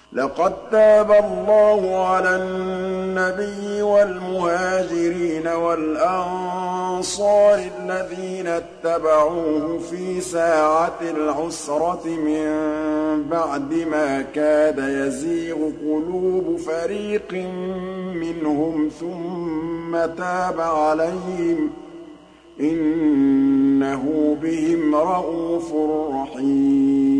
لقد تاب الله على النبي والمهاجرين والأنصار الذين اتبعوه في ساعة العسرة من بعد ما كاد يزيغ قلوب فريق منهم ثم تاب عليهم إنه بهم رءوف رحيم